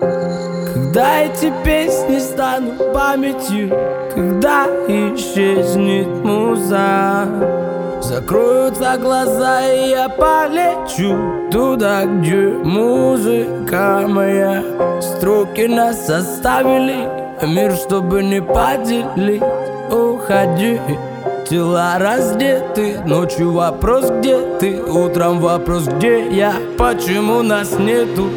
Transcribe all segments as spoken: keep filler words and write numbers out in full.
Когда эти песни станут памятью, когда исчезнет муза, закроются глаза, и я полечу туда, где музыка моя. Строки нас оставили, мир, чтобы не поделить. Уходи, тела раздеты, ночью вопрос, где ты, утром вопрос, где я, почему нас нету.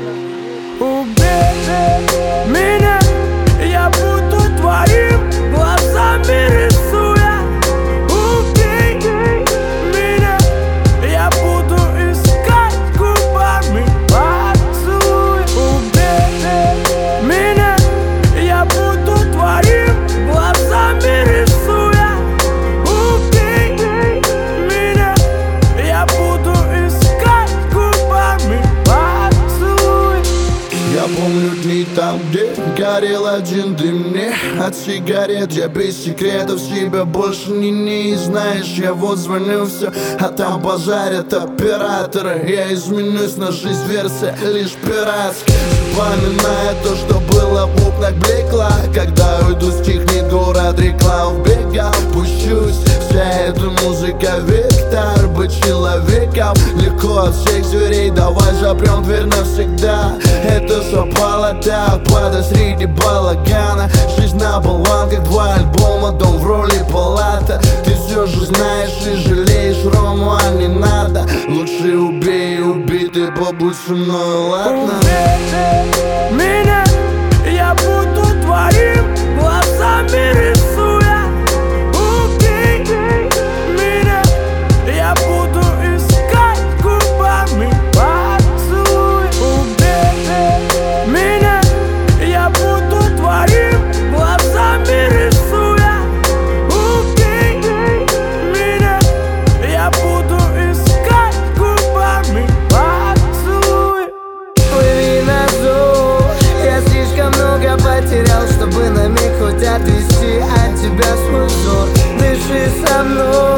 Убей меня, я буду твоим глазами рисуя. Убей меня, я буду искать губами поцелуй. Убей меня, я буду твоим глазами рисуя. Убей меня, я буду искать губами поцелуй. Я помню дни там, где горел один дым мне от сигарет. Я без секретов себя больше не не знаешь. Я вот звоню все, а там базарят операторы. Я изменюсь, на жизнь версия лишь пиратская. Вспоминая то, что было в окнах блекло. Когда уйду, стихнет город, реклам в бегах. Пущусь, вся эта музыка вектор. Быть человеком легко от всех зверей. Давай запрем дверь навсегда. Это совпало так, падать среди балагана. Жизнь на болванках, два альбома, дом в роли палата. Ты все же знаешь и жалеешь Рому, а не надо. Лучше убей, убитый, побудь со мной, ладно? Убей меня, я буду твоим глазами рисуя. Убей меня, я буду искать губами поцелуй. Убей меня, я буду твоим глазами рисуя. Убей меня, я буду искать губами поцелуй. Плыви на зов, я слишком много потерял, чтобы на миг хоть отвести от тебя свой взор. Дыши со мной.